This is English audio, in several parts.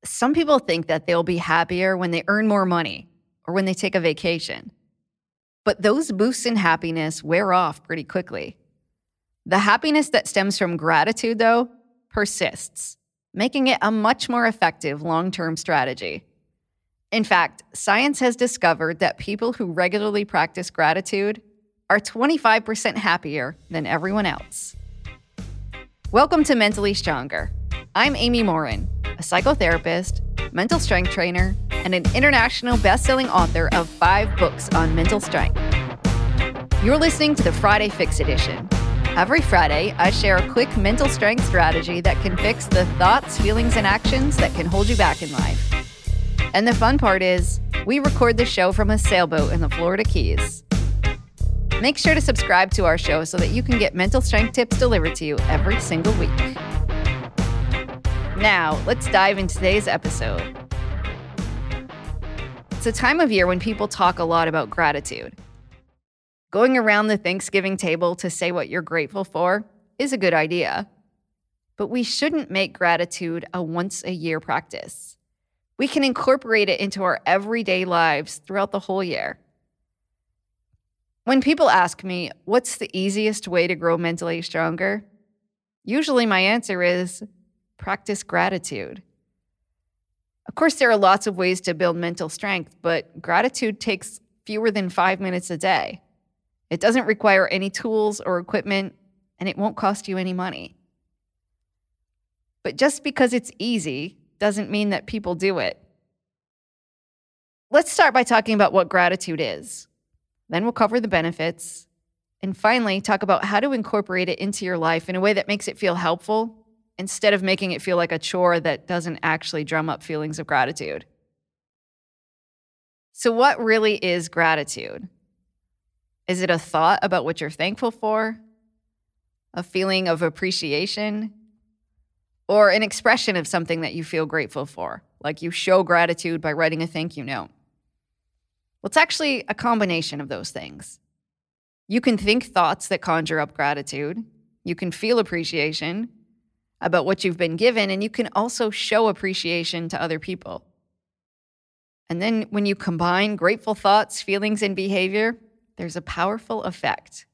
Some people think that they'll be happier when they earn more money or when they take a vacation. But those boosts in happiness wear off pretty quickly. The happiness that stems from gratitude, though, persists, making it a much more effective long-term strategy. In fact, science has discovered that people who regularly practice gratitude are 25% happier than everyone else. Welcome to Mentally Stronger. I'm Amy Morin, a psychotherapist, mental strength trainer, and an international best-selling author of 5 books on mental strength. You're listening to the Friday Fix Edition. Every Friday, I share a quick mental strength strategy that can fix the thoughts, feelings, and actions that can hold you back in life. And the fun part is, we record the show from a sailboat in the Florida Keys. Make sure to subscribe to our show so that you can get mental strength tips delivered to you every single week. Now, let's dive into today's episode. It's a time of year when people talk a lot about gratitude. Going around the Thanksgiving table to say what you're grateful for is a good idea. But we shouldn't make gratitude a once-a-year practice. We can incorporate it into our everyday lives throughout the whole year. When people ask me, what's the easiest way to grow mentally stronger? Usually my answer is, practice gratitude. Of course, there are lots of ways to build mental strength, but gratitude takes fewer than 5 minutes a day. It doesn't require any tools or equipment, and it won't cost you any money. But just because it's easy doesn't mean that people do it. Let's start by talking about what gratitude is. Then we'll cover the benefits, and finally talk about how to incorporate it into your life in a way that makes it feel helpful instead of making it feel like a chore that doesn't actually drum up feelings of gratitude. So what really is gratitude? Is it a thought about what you're thankful for? A feeling of appreciation? Or an expression of something that you feel grateful for, like you show gratitude by writing a thank you note? Well, it's actually a combination of those things. You can think thoughts that conjure up gratitude. You can feel appreciation about what you've been given, and you can also show appreciation to other people. And then when you combine grateful thoughts, feelings, and behavior, there's a powerful effect.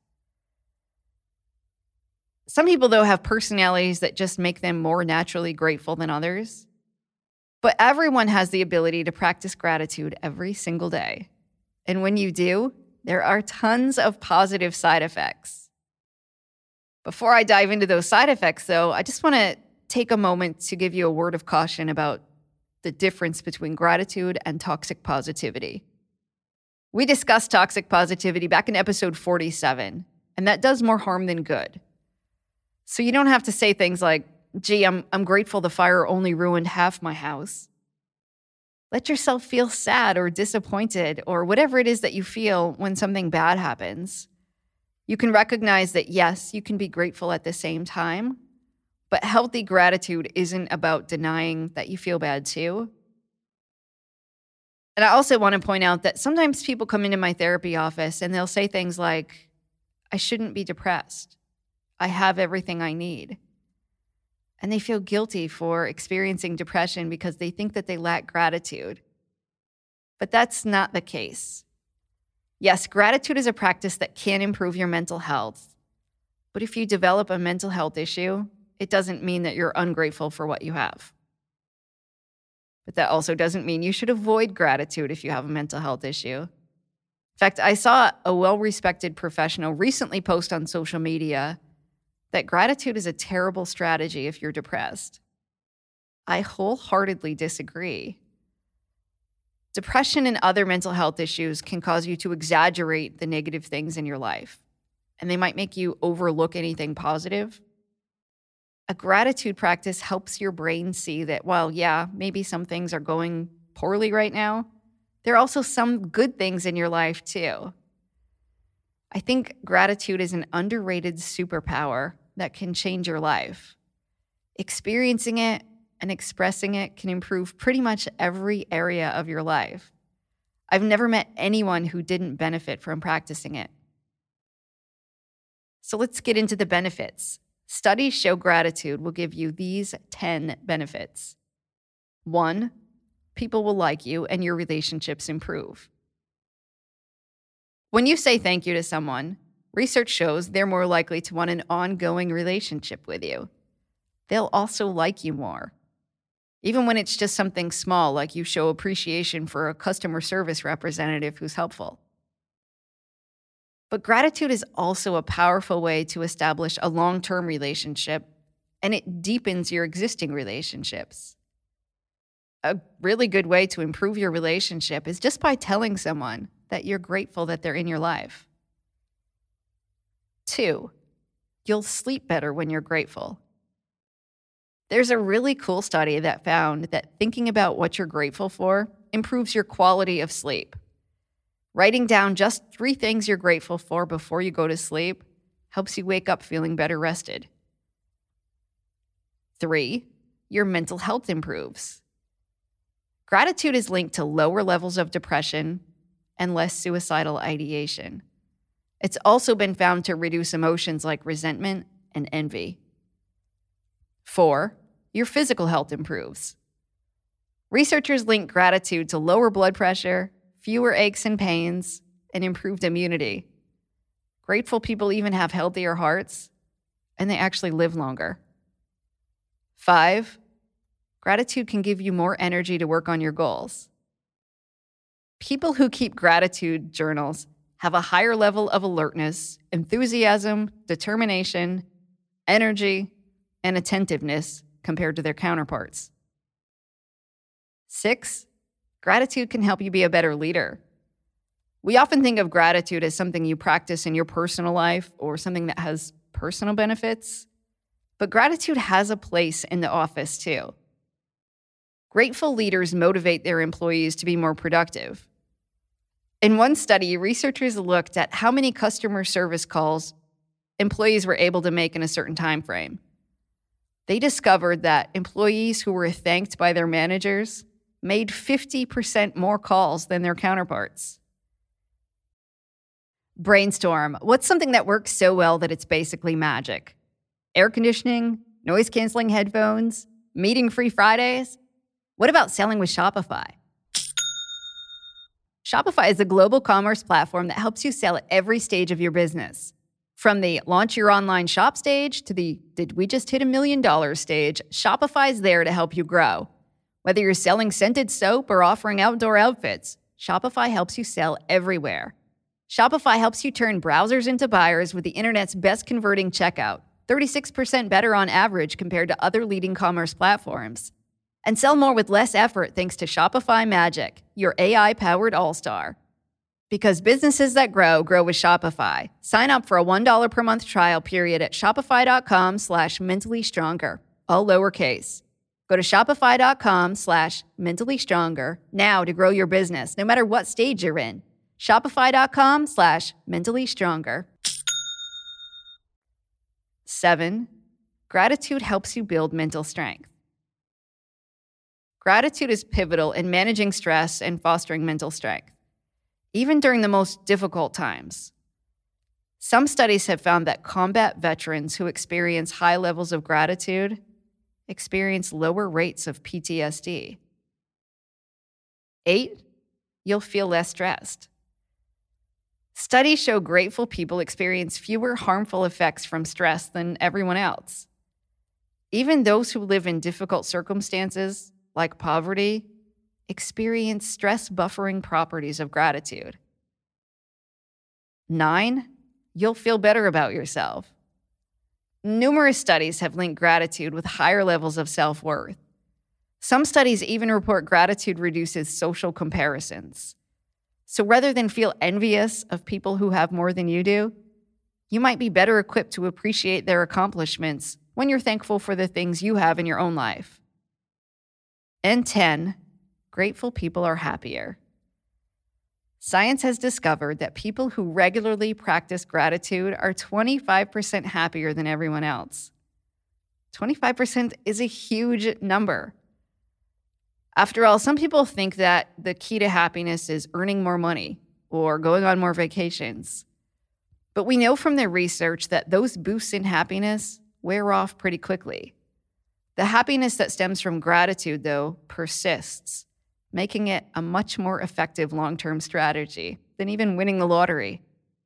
Some people, though, have personalities that just make them more naturally grateful than others. But everyone has the ability to practice gratitude every single day. And when you do, there are tons of positive side effects. Before I dive into those side effects, though, I just want to take a moment to give you a word of caution about the difference between gratitude and toxic positivity. We discussed toxic positivity back in episode 47, and that does more harm than good. So you don't have to say things like, gee, I'm grateful the fire only ruined half my house. Let yourself feel sad or disappointed or whatever it is that you feel when something bad happens. You can recognize that, yes, you can be grateful at the same time, but healthy gratitude isn't about denying that you feel bad too. And I also want to point out that sometimes people come into my therapy office and they'll say things like, I shouldn't be depressed. I have everything I need. And they feel guilty for experiencing depression because they think that they lack gratitude. But that's not the case. Yes, gratitude is a practice that can improve your mental health. But if you develop a mental health issue, it doesn't mean that you're ungrateful for what you have. But that also doesn't mean you should avoid gratitude if you have a mental health issue. In fact, I saw a well-respected professional recently post on social media that gratitude is a terrible strategy if you're depressed. I wholeheartedly disagree. Depression and other mental health issues can cause you to exaggerate the negative things in your life, and they might make you overlook anything positive. A gratitude practice helps your brain see that while, yeah, maybe some things are going poorly right now, there are also some good things in your life too. I think gratitude is an underrated superpower that can change your life. Experiencing it and expressing it can improve pretty much every area of your life. I've never met anyone who didn't benefit from practicing it. So let's get into the benefits. Studies show gratitude will give you these 10 benefits. 1, people will like you and your relationships improve. When you say thank you to someone, research shows they're more likely to want an ongoing relationship with you. They'll also like you more. Even when it's just something small, like you show appreciation for a customer service representative who's helpful. But gratitude is also a powerful way to establish a long-term relationship, and it deepens your existing relationships. A really good way to improve your relationship is just by telling someone that you're grateful that they're in your life. 2, you'll sleep better when you're grateful. There's a really cool study that found that thinking about what you're grateful for improves your quality of sleep. Writing down just 3 things you're grateful for before you go to sleep helps you wake up feeling better rested. 3, your mental health improves. Gratitude is linked to lower levels of depression and less suicidal ideation. It's also been found to reduce emotions like resentment and envy. 4, your physical health improves. Researchers link gratitude to lower blood pressure, fewer aches and pains, and improved immunity. Grateful people even have healthier hearts, and they actually live longer. 5, gratitude can give you more energy to work on your goals. People who keep gratitude journals have a higher level of alertness, enthusiasm, determination, energy, and attentiveness compared to their counterparts. 6, gratitude can help you be a better leader. We often think of gratitude as something you practice in your personal life or something that has personal benefits, but gratitude has a place in the office too. Grateful leaders motivate their employees to be more productive. In one study, researchers looked at how many customer service calls employees were able to make in a certain time frame. They discovered that employees who were thanked by their managers made 50% more calls than their counterparts. Brainstorm. What's something that works so well that it's basically magic? Air conditioning, noise-canceling headphones, meeting-free Fridays? What about selling with Shopify? Shopify is a global commerce platform that helps you sell at every stage of your business. From the launch your online shop stage to the did we just hit $1 million stage, Shopify's there to help you grow. Whether you're selling scented soap or offering outdoor outfits, Shopify helps you sell everywhere. Shopify helps you turn browsers into buyers with the internet's best converting checkout, 36% better on average compared to other leading commerce platforms. And sell more with less effort thanks to Shopify Magic, your AI-powered all-star. Because businesses that grow, grow with Shopify. Sign up for a $1 per month trial period at shopify.com/mentallyStronger, all lowercase. Go to shopify.com/mentallyStronger now to grow your business, no matter what stage you're in. Shopify.com/mentallyStronger. 7, gratitude helps you build mental strength. Gratitude is pivotal in managing stress and fostering mental strength, even during the most difficult times. Some studies have found that combat veterans who experience high levels of gratitude experience lower rates of PTSD. 8, you'll feel less stressed. Studies show grateful people experience fewer harmful effects from stress than everyone else. Even those who live in difficult circumstances, like poverty, experience stress buffering properties of gratitude. 9, you'll feel better about yourself. Numerous studies have linked gratitude with higher levels of self-worth. Some studies even report gratitude reduces social comparisons. So rather than feel envious of people who have more than you do, you might be better equipped to appreciate their accomplishments when you're thankful for the things you have in your own life. And 10, grateful people are happier. Science has discovered that people who regularly practice gratitude are 25% happier than everyone else. 25% is a huge number. After all, some people think that the key to happiness is earning more money or going on more vacations. But we know from their research that those boosts in happiness wear off pretty quickly. The happiness that stems from gratitude, though, persists, making it a much more effective long-term strategy than even winning the lottery.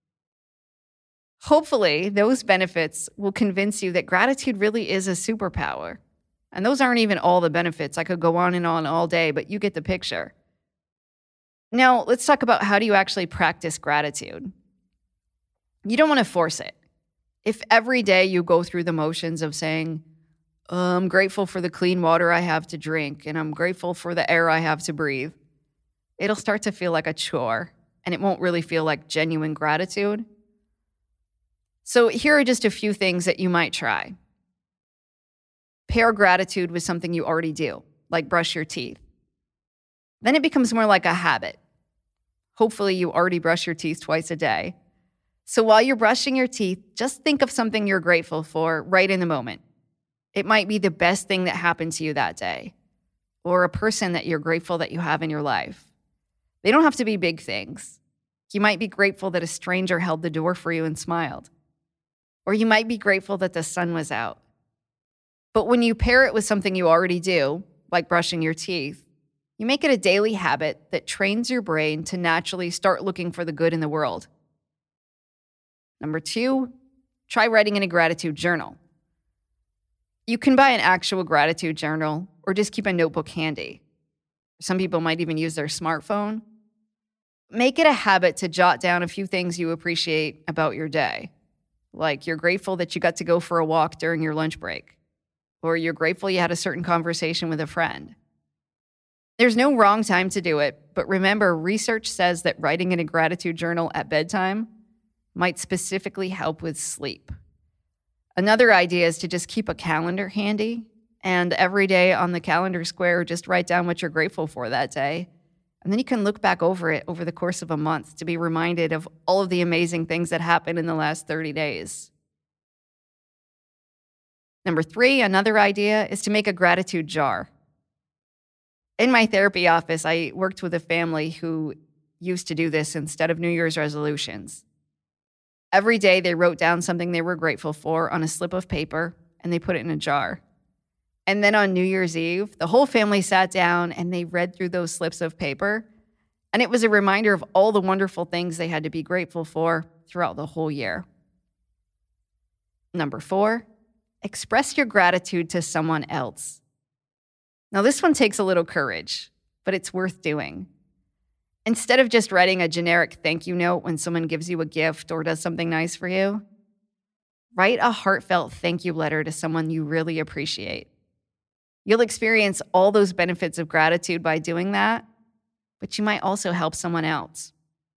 Hopefully, those benefits will convince you that gratitude really is a superpower. And those aren't even all the benefits. I could go on and on all day, but you get the picture. Now, let's talk about how do you actually practice gratitude. You don't want to force it. If every day you go through the motions of saying, I'm grateful for the clean water I have to drink, and I'm grateful for the air I have to breathe, it'll start to feel like a chore, and it won't really feel like genuine gratitude. So here are just a few things that you might try. Pair gratitude with something you already do, like brush your teeth. Then it becomes more like a habit. Hopefully you already brush your teeth twice a day. So while you're brushing your teeth, just think of something you're grateful for right in the moment. It might be the best thing that happened to you that day, or a person that you're grateful that you have in your life. They don't have to be big things. You might be grateful that a stranger held the door for you and smiled. Or you might be grateful that the sun was out. But when you pair it with something you already do, like brushing your teeth, you make it a daily habit that trains your brain to naturally start looking for the good in the world. Number 2, try writing in a gratitude journal. You can buy an actual gratitude journal or just keep a notebook handy. Some people might even use their smartphone. Make it a habit to jot down a few things you appreciate about your day. Like you're grateful that you got to go for a walk during your lunch break, or you're grateful you had a certain conversation with a friend. There's no wrong time to do it, but remember, research says that writing in a gratitude journal at bedtime might specifically help with sleep. Another idea is to just keep a calendar handy, and every day on the calendar square, just write down what you're grateful for that day. And then you can look back over it over the course of a month to be reminded of all of the amazing things that happened in the last 30 days. Number 3, another idea is to make a gratitude jar. In my therapy office, I worked with a family who used to do this instead of New Year's resolutions. Every day they wrote down something they were grateful for on a slip of paper, and they put it in a jar. And then on New Year's Eve, the whole family sat down and they read through those slips of paper. And it was a reminder of all the wonderful things they had to be grateful for throughout the whole year. Number 4, express your gratitude to someone else. Now, this one takes a little courage, but it's worth doing. Instead of just writing a generic thank you note when someone gives you a gift or does something nice for you, write a heartfelt thank you letter to someone you really appreciate. You'll experience all those benefits of gratitude by doing that, but you might also help someone else.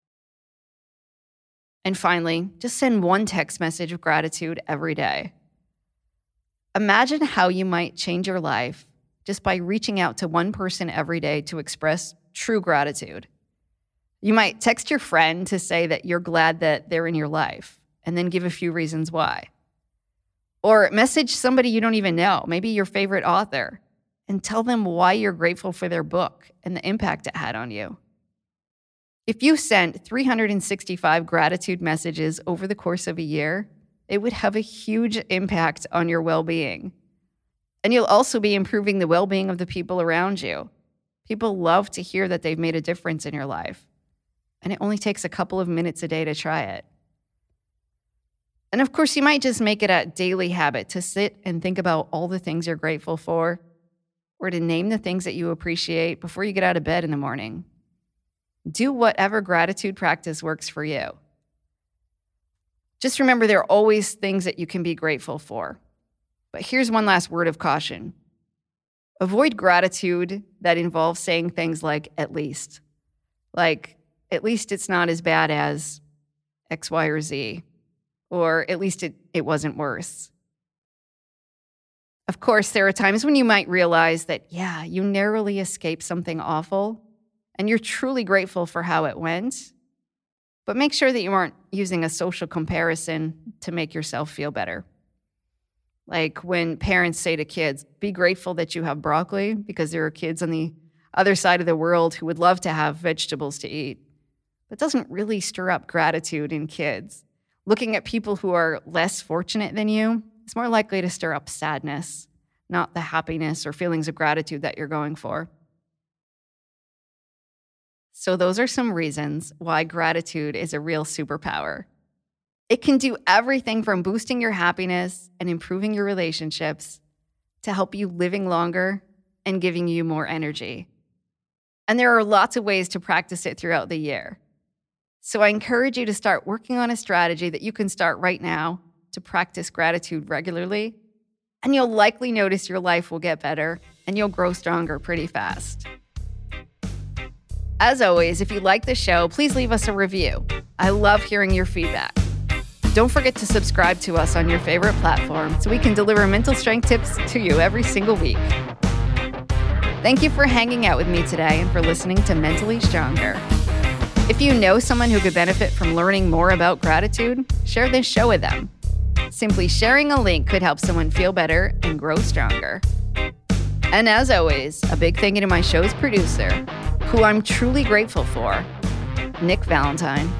And finally, just send one text message of gratitude every day. Imagine how you might change your life just by reaching out to one person every day to express true gratitude. You might text your friend to say that you're glad that they're in your life, and then give a few reasons why. Or message somebody you don't even know, maybe your favorite author, and tell them why you're grateful for their book and the impact it had on you. If you sent 365 gratitude messages over the course of a year, it would have a huge impact on your well-being. And you'll also be improving the well-being of the people around you. People love to hear that they've made a difference in your life. And it only takes a couple of minutes a day to try it. And of course, you might just make it a daily habit to sit and think about all the things you're grateful for, or to name the things that you appreciate before you get out of bed in the morning. Do whatever gratitude practice works for you. Just remember, there are always things that you can be grateful for. But here's one last word of caution. Avoid gratitude that involves saying things like, at least. Like, at least it's not as bad as X, Y, or Z. Or at least it wasn't worse. Of course, there are times when you might realize that, yeah, you narrowly escaped something awful, and you're truly grateful for how it went. But make sure that you aren't using a social comparison to make yourself feel better. Like when parents say to kids, be grateful that you have broccoli, because there are kids on the other side of the world who would love to have vegetables to eat. That doesn't really stir up gratitude in kids. Looking at people who are less fortunate than you is more likely to stir up sadness. not the happiness or feelings of gratitude that you're going for. So those are some reasons why gratitude is a real superpower. It can do everything from boosting your happiness and improving your relationships to help you living longer and giving you more energy. And there are lots of ways to practice it throughout the year. So I encourage you to start working on a strategy that you can start right now to practice gratitude regularly, and you'll likely notice your life will get better and you'll grow stronger pretty fast. As always, if you like the show, please leave us a review. I love hearing your feedback. Don't forget to subscribe to us on your favorite platform so we can deliver mental strength tips to you every single week. Thank you for hanging out with me today and for listening to Mentally Stronger. If you know someone who could benefit from learning more about gratitude, share this show with them. Simply sharing a link could help someone feel better and grow stronger. And as always, a big thank you to my show's producer, who I'm truly grateful for, Nick Valentine.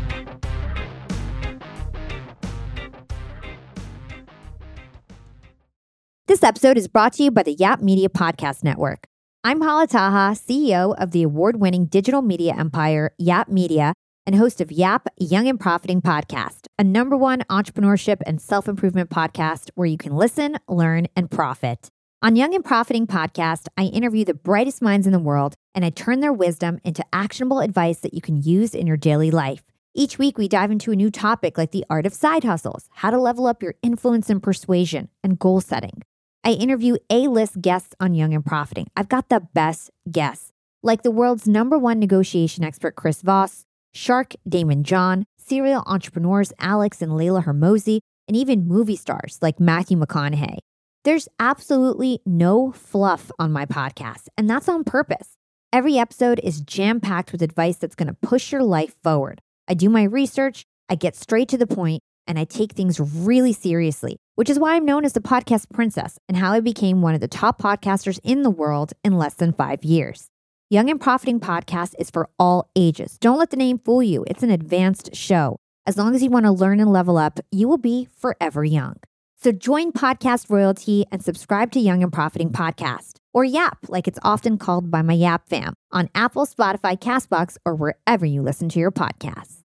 This episode is brought to you by the Yap Media Podcast Network. I'm Hala Taha, CEO of the award-winning digital media empire, Yap Media, and host of Yap Young and Profiting Podcast, a #1 entrepreneurship and self-improvement podcast where you can listen, learn, and profit. On Young and Profiting Podcast, I interview the brightest minds in the world, and I turn their wisdom into actionable advice that you can use in your daily life. Each week, we dive into a new topic like the art of side hustles, how to level up your influence and persuasion, and goal setting. I interview A-list guests on Young and Profiting. I've got the best guests, like the world's #1 negotiation expert, Chris Voss, Shark Damon John, serial entrepreneurs Alex and Layla Hermosi, and even movie stars like Matthew McConaughey. There's absolutely no fluff on my podcast, and that's on purpose. Every episode is jam-packed with advice that's going to push your life forward. I do my research, I get straight to the point, and I take things really seriously, which is why I'm known as the podcast princess and how I became one of the top podcasters in the world in less than 5 years. Young and Profiting Podcast is for all ages. Don't let the name fool you. It's an advanced show. As long as you want to learn and level up, you will be forever young. So join podcast royalty and subscribe to Young and Profiting Podcast, or YAP, like it's often called by my YAP fam, on Apple, Spotify, CastBox, or wherever you listen to your podcasts.